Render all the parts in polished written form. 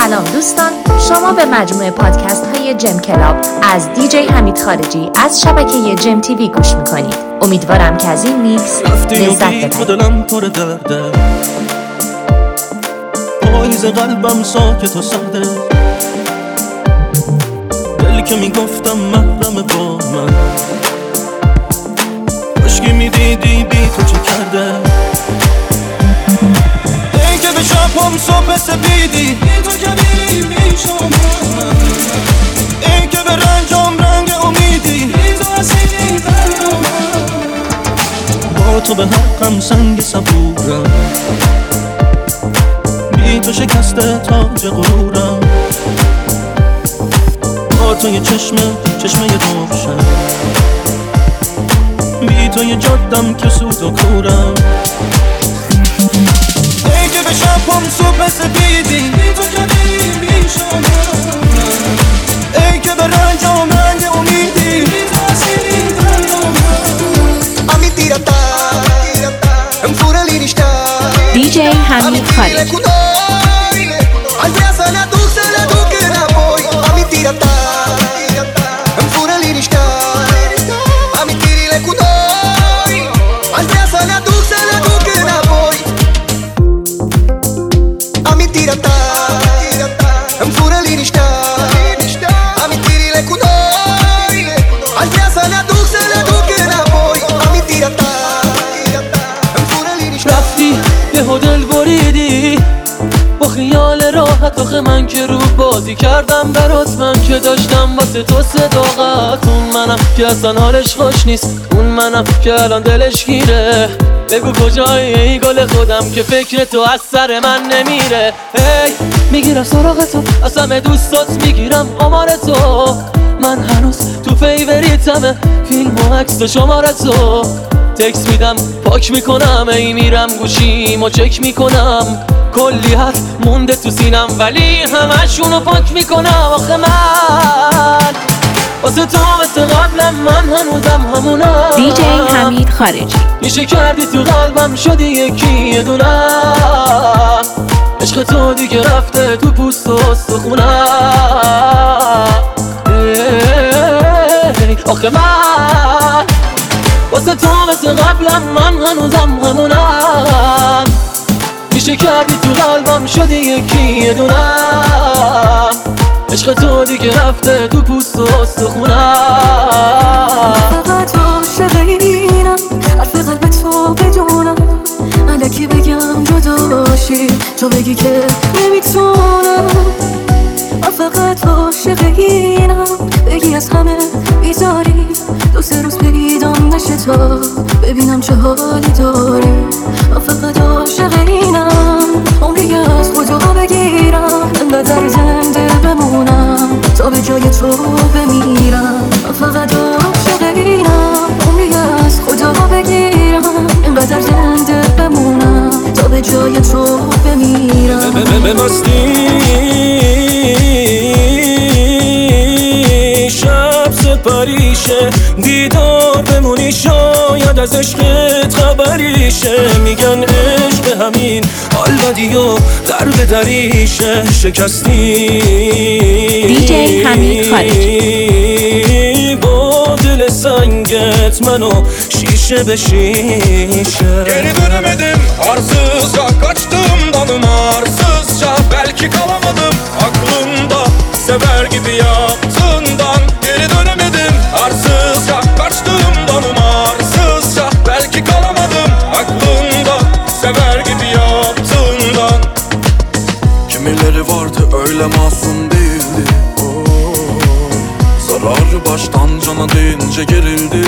سلام دوستان، شما به مجموعه پادکست های جم کلاب از دیجی حمید خارجی از شبکه جم تیوی گوش میکنید. امیدوارم که از این میکس لذت ببرید. دلم پر درده، پاییز قلبم ساکت و سرده، دلی که میگفتم محرم با من، عشقی میدیدی بی تو چه کرده، ای که به شبم صبح سپیدی بی تو کبیری میشم، ای که به رنجام رنگ امیدی بی تو اسیدی برام، با تو به حقم سنگ صبورم، بی تو شکسته تاج غرورم، با تو یه چشمه روشن، بی تو یه جادم که سود و کورم، ای که به شبم صبح سپیدی بی تو کبیری میشم، ای که به رنجام رنگ امیدی بی تو اسیدی برام. دیجی حمید خارجی. خیال راحت آخه من که رو بازی کردم برات، من که داشتم واسه تو صداقت، اون منم که اصلا حالش خوش نیست، اون منم که الان دلش گیره، بگو کجایی ای گل خودم که فکر تو از سر من نمیره، ای میگیرم سراغ تو از همه دوستات، میگیرم آمار تو، من هنوز تو فیوریتمه، فیلم و عکس و شماره تو، تکس میدم پاک میکنم، ای میرم گوشیمو چک میکنم، کلی حرف مونده تو سینم ولی همشونو پاک میکنم، آخه من واسه تو مثل قبلم، من هنوزم همونم. دیجی حمید خارجی. میشه کردی تو قلبم شدی یکی یه دونم، عشق تو دیگه رفته تو پوست و استخونم، آخه من واسه تو مثل قبلم، من هنوزم همونم، میشه کردی تو قلبم شدی یکی یه دونم، عشق تو دیگه رفته تو پوست و استخونم، فقط عاشق اینم، حرف قلب تو بدونم، الکی بگم جداشی تو بگی که نمیتونم، من فقط عاشق اینم، بگی از همه بیزاری، دو سه روز پیدام نشه تا ببینم چه حالی داری، من فقط عاشق اینم، عمری از خدا بگیرم، انقدر زنده بمونم تا به جای تو بمیرم، من فقط عاشق اینم، عمری از خدا بگیرم، انقدر زنده بمونم تا به جای تو بمیرم. به مستی شب سپریشه، دیدار بمونی شاید از عشقت خبریشه، میگن عشق همین حال بدی و درد دریشه، شکستی دیجی حمید خارجی. با دل سنگت منو şişe be şişe. Geri dönemedim arsızca, kaçtım dalım arsızca, belki kalamadım aklımda sever gibi yaptığından. Geri dönemedim arsızca, kaçtım dalım arsızca, belki kalamadım aklımda sever gibi yaptığından. Kimileri vardı öyle masum değildi, zararı baştan cana deyince gerildi.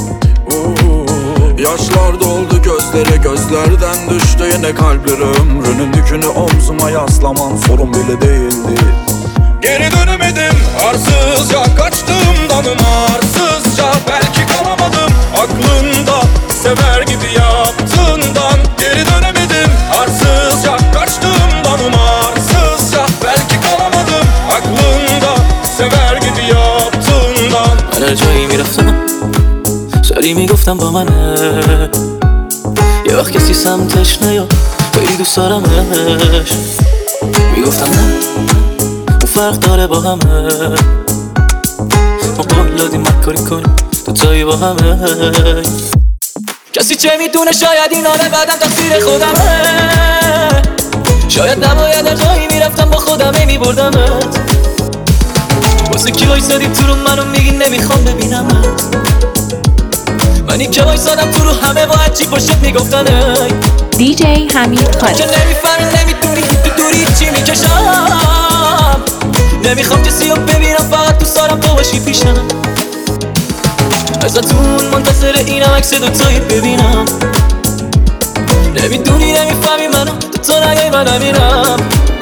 Yaşlar doldu gözlere, gözlerden düştü yine kalpleri, ömrünün yükünü omzuma yaslaman sorun bile değildi. Geri dönemedim arsızca, kaçtım dalım arsızca, belki kalamadım aklında sever gibi yaptığından. Geri dönemedim arsızca, kaçtım dalım arsızca, belki kalamadım aklında sever gibi yaptığından. هر جایی میرفتم سری میگفتم با منه، یه وقت کسی سمتش نیاد خیلی دوست دارمش، میگفتم نه فرق داره با همه، ما قول دادیم مکاری کنیم دوتایی با همه. کسی چه میدونه شاید این حاله بعدم تقصیر خودمه، شاید نباید ارزایی میرفتم با خودمه میبردمت. واسه کی وایسادی تو رو منو میگی نمیخوام ببینمت، منی که وایسادم تو رو همه باید چی پشت میگفتن. دیجی حمید خالجی. که نمیفهمی نمیدونی تو دوری چی میکشم، نمیخوام کسی رو ببینم فقط تو سارم تو باشی پیشم. ازتون منتظر اینم عکس دوتایی ببینم، نمیدونی نمیفهمی منو تو نگی من نمیرم.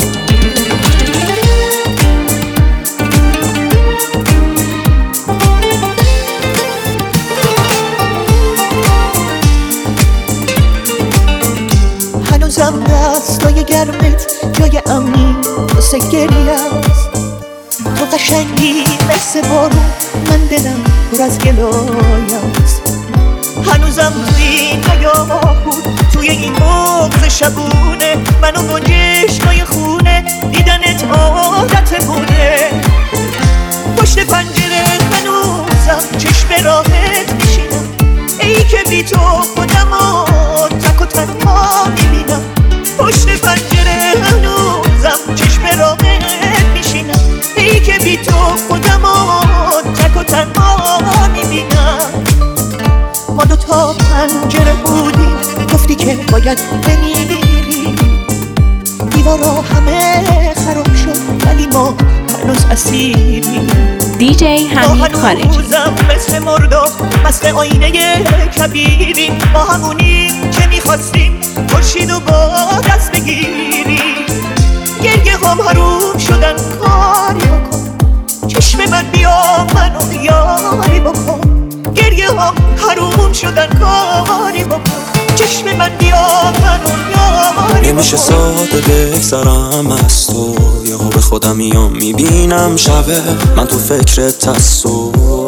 هنوزم دستای گرمت جای امنی واسه گریه است. تو قشنگی مثل بارون، من دلم پر از گلایه است. هنوزم توی این بود، توی این مغز شبونه، منو گنجشگاه خونه دیدنت عادت بوده. پشت پنجره هنوزم چشم راحت میشینم، ای که بی تو خودمو تک و تنها میبینم. پشت پنجره هنوزم چشم راحت میشینم، ای که بی تو خودمو تک و تنها میبینم. ما دوتا پنجره بودیم، گفتی که باید بمیری. دیوارا همه خراب شد ولی ما هنوز اسیریم. دیجی حمید خالجی. هنوزم مثل مردم مثل آینه کبیریم، ما همونیم که میخواستیم خورشیدو با دست بگیریم. گریه هم حروم شدن کاری بکن، چشم من بیا منو یاری بکن. گریه هم حروم شدن کاری بکن، چشم من بیا منو یاری بکن. نمیشه ساده بگذرم از تو، یهو به خودم میام میبینم شبه من تو فکرت هستو.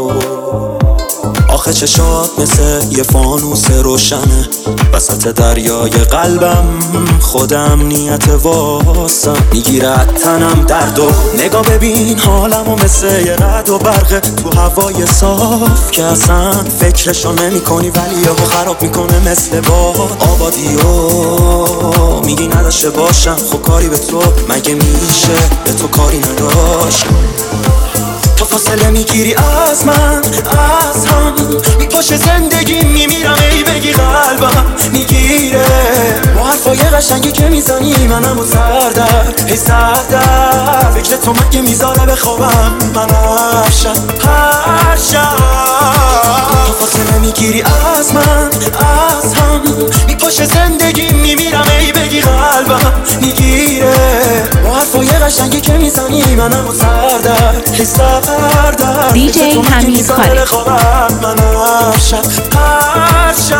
آخه چشات مثل یه فانوس روشنه وسط دریای قلبم، خودم نیت واسم میگیرد تنم درد و نگاه ببین حالمو مثل یه رعد و برقه تو هوای صاف که اصلا فکرشو نمی کنی ولی یهو خراب میکنه مثل باد. آبادیو میگی نداشته باشم، خب کاری به تو مگه میشه به تو کاری نداشت. تو فاصله میگیری از من از هم، میپاشه زندگی میمیرم ای بگی قلبم میگیره. با حرفای قشنگی که میزنی منم و سردر هی سردر، فکر تو مگه میذاره بخوابم من هر شب. تو فاصله میگیری از من از هم، میپاشه زندگی میمیرم ای بگی قلبم میگیره. با حرفای قشنگی که میزنی منم و سردر هی سردر، دیجی حمید خالجی. من هر شب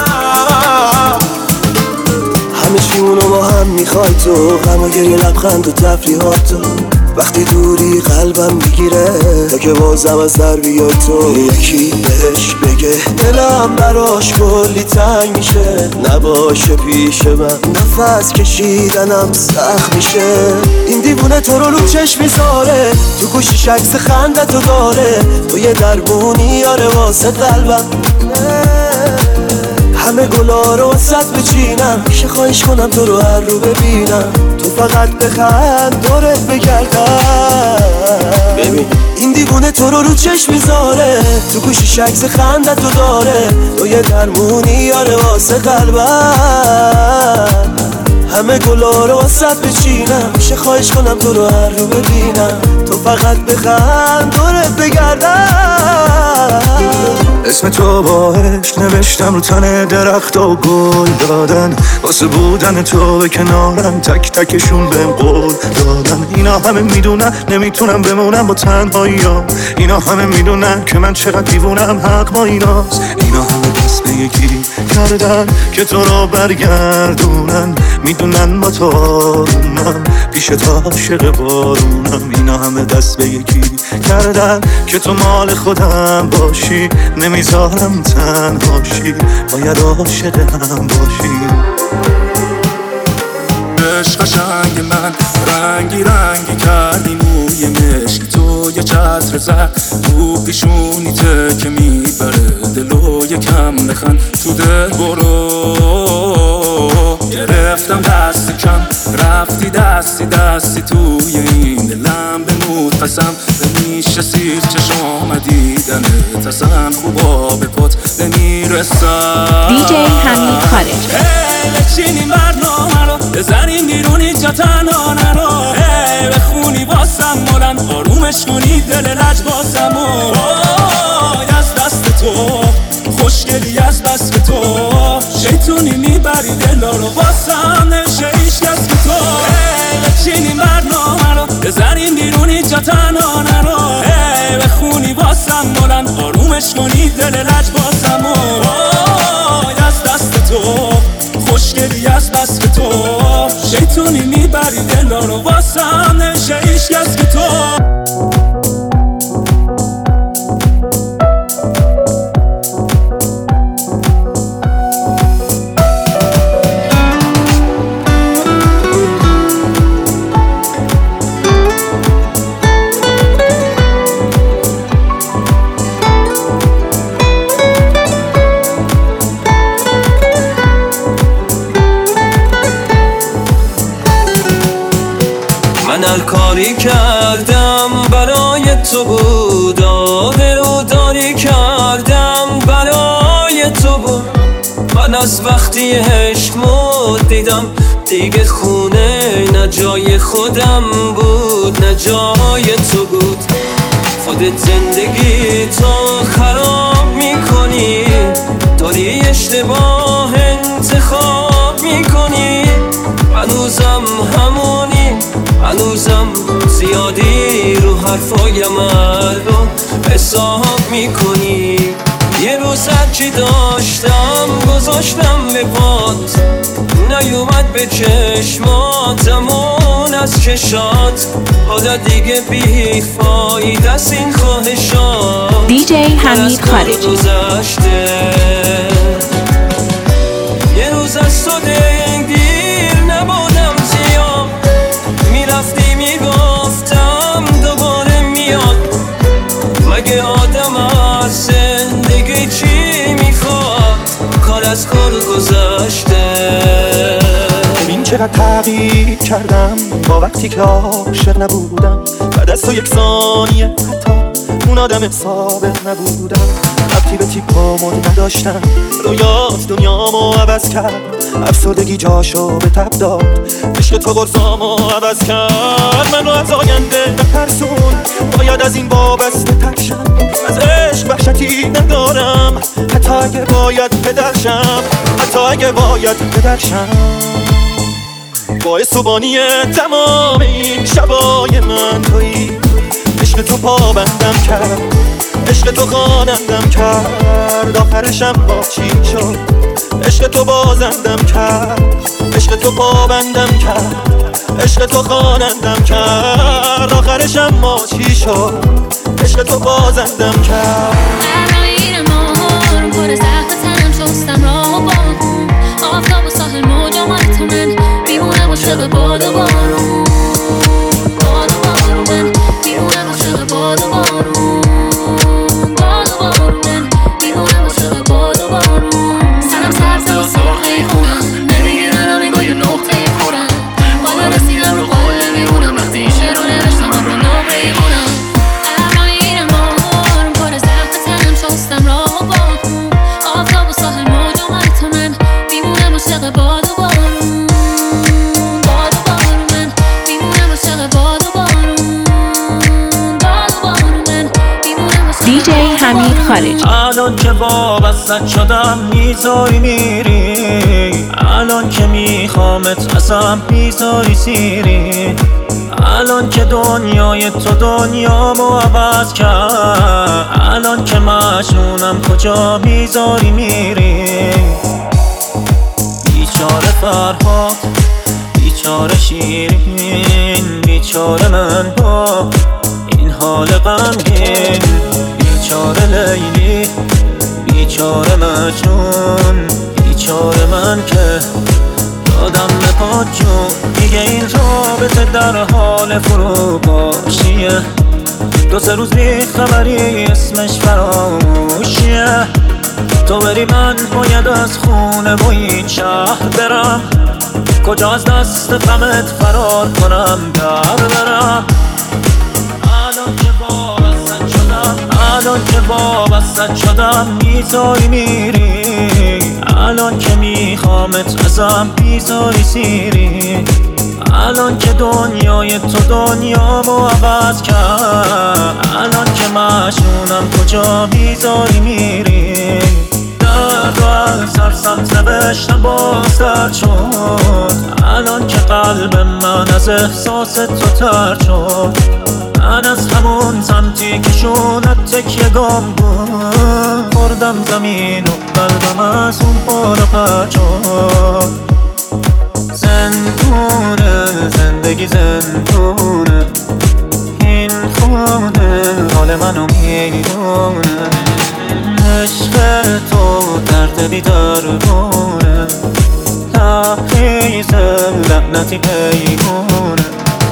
همه چیونو با هم میخوای تو، غم و گریه لبخند و تفریحاتو. وقتی دوری قلبم میگیره تا که بازم از در بیای تو. یکی بهش بگه دلم براش کلی تنگ میشه، نباشه پیش من نفس کشیدنم سخت میشه. این دیوونه تو رو چشم میذاره، تو گوشیش عکس خندتو داره. تو یه دربونی یاره واسه قلبم، همه گلا رو وسط بچینم. میشه خواهش کنم تو رو هر رو ببینم، تو فقط بخند دورت بگردم. ببین این دیوونه تو رو چشم میذاره، تو گوشیش عکس خندتو داره. تو یه درمونی یاره واسه قلبم، همه گلا رو وسط بچینم. میشه خواهش کنم تو رو هر رو ببینم، تو فقط بخند دورت بگردم. اسم تو با عشق نوشتم رو تن درخت و گل دادن، واسه بودن تو به کنارم تک تکشون بهم قول دادن. اینا همه میدونن نمیتونم بمونم با تنهاییام، اینا همه میدونن که من چقدر دیوونم، حق با ایناست. اینا همه دست به یکی کردن که تو رو برگردونن، میدونن با تو آرومم پیش تا عاشق بارونم. اینا همه دست به یکی کردن که تو مال خودم باشی، نمیذارم تنهاشی، باید عاشق هم باشی. عشق قشنگ من رنگی رنگی کردی موی موی مشکی تو یه چتر زد تو پیشونیته که میبره دلو یکم بخند تو دل برو گرفتم دستی کم رفتی دستی توی این دلم بمود قسم نمیشه سیر چشم دیدنت اصلا خوبا به پت نمیرسم دیجی حمید خارجی بچینیم برنامه رو بزنیم بیرون اینجا تنها نرو بخونی واسم مولن آرومش کنی دل رج باسم از دست تو خوشگلی از بس که تو شیطونی میبری دلا رو واسم نمیشه هیچ کس که تو بچینیم برنامه رو بزنیم بیرون اینجا تنها نرو بخونی واسم مولن آرومش کنی دل رج باسم از دست تو خوشگلی از بس که تو شیطونی میبری دلا رو واسم نمیشه هیچ کس که تو من هر کاری کردم برای تو بود آبروداری کردم برای تو بود من از وقتی عشق مود دیدم دیگه خونه نه جای خودم بود نه جای تو بود خودت زندگی تو خراب میکنی داری اشتباه انتخاب میکنی هنوزم همونی هنوزم زیادی رو حرفای مردم حساب میکنی یه روز هرچی داشتم گذاشتم به پات نیومد به چشماتمون از چشات حالا دیگه بی فایده است این خواهشات دیجی حمید خارجی یه روز از تو دلگیر نبودم زیاد میرفتی میگفتم دوباره میاد مگه آدم از زندگی چی میخواد کار از کار گذشته ببین چقدر تغییر کردم با وقتی که عاشق نبودم بعد از تو یک ثانیه حتی اون آدم سابق نبودم ربطی به تیپامون نداشتم رویات دنیامو عوض کرد افسردگی جاشو به تب داد عشق تو قرصامو عوض کرد منو از آینده نترسون باید از این وابسته تر شم از عشق وحشتی ندارم حتی اگه باید پدرشم حتی اگه باید پدرشم باعث صبحانی تمام این شبای من تویی عشق تو پابندم کرد عشق تو خوانندم کرد آخرشم با چی شد عشق تو بازندم کرد عشق تو پابندم کرد عشق تو خوانندم کرد آخرشم ما چی شد عشق تو بازندم کرد برای ماهارم پر سخت تنم شستم راه و بارون آفتاب و ساحل موج آمد تو من بیمونم عاشق باد و بارون باد و بارون من بیمونم عاشق باد و بارون باد و بارون من بیمونم عاشق باد و بارون سرم سبز و سرخه خونم نمیگیرن آمیگاه یه نقطه خورم بالا رسیدم رو قول میمونم وقتی شعر رو نوشتم رو نقطه خونم برای ماهارم پر سخت تنم شستم راه و بارون آفتاب و ساحل موج آمد تو من بیمونم عاشق باد و بارون باد و بارون من بیمونم عاشق باد و بارون باد و بارون من بیمونم عاشق دیجی حمید خارجی الان که وابستت شدم میذاری میری الان که میخوامت ازم میذاری سیری الان که دنیای تو دنیامو عوض کرد الان که مجنونم کجا میذاری میری بیچاره فرهاد بیچاره شیرین بیچاره من با این حال غمگین بیچاره لیلی بیچاره مجنون بیچاره من که دادم به پات جون دیگه این رابطه در حال فروپاشیه چیه، دو سه روز بی خبری اسمش فراموشیه. تو بری من باید از خونه و این شهر برم، کجا از دست غمت فرار کنم در برم. الان که وابستت شدم میذاری میری، الان که میخوامت ازم بیزاری سیری. الان که دنیای تو دنیامو عوض کرد، الان که مشونم کجا بیزاری میری. درد رو از هر سمت نوشتم باز درد شد، الان که قلب من از احساس تو تر شد. من از همون سمتی که شونت تکیه گم بود، خوردم زمین و قلبم از اون پار پرد شد. زندونه زندگی زندونه، این خونه حال منو میدونه. عشق تو درد بیدربونه، تحریز لعنتی پیمونه.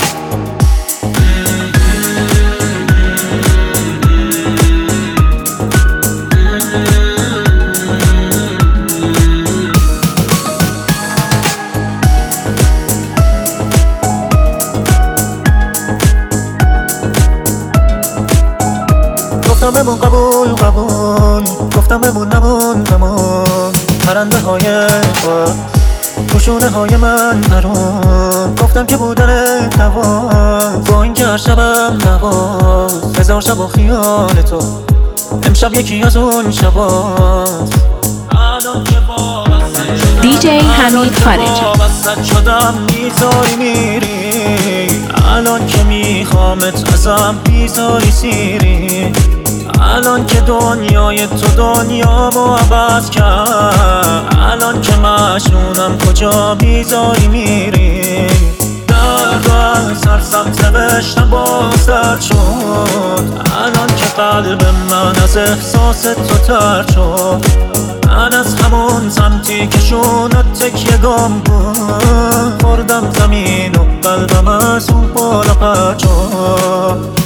گفتم بمون قبول، گفتم بمون نمون پرنده های خود پوشونه های من نرون. گفتم که بودن نوا با این که هر شبم نواز، هزار شب و خیال تو امشب یکی از اون شباست. الان که DJ حمید خارجی شدم میذاری میری، الان که میخوامت ازم بیزاری سیری. الان که دنیای تو دنیامو عوض کرد، الان که مشونم کجا بیزاری میری. درد رو از هر سمت نوشتم باز درد شد، الان که قلب من از احساس تو تر شد. من از همون سمتی که شونت تکیه گم بود، خوردم زمین و قلبم از اون بالا پرد شد.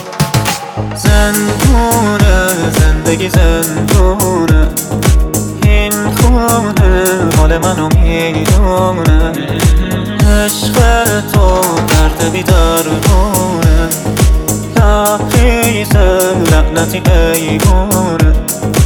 زندونه زندگی زندونه، این خونه حال منو میدونه. عشق تو درد بیدربونه، تحریز لعنتی پیمونه.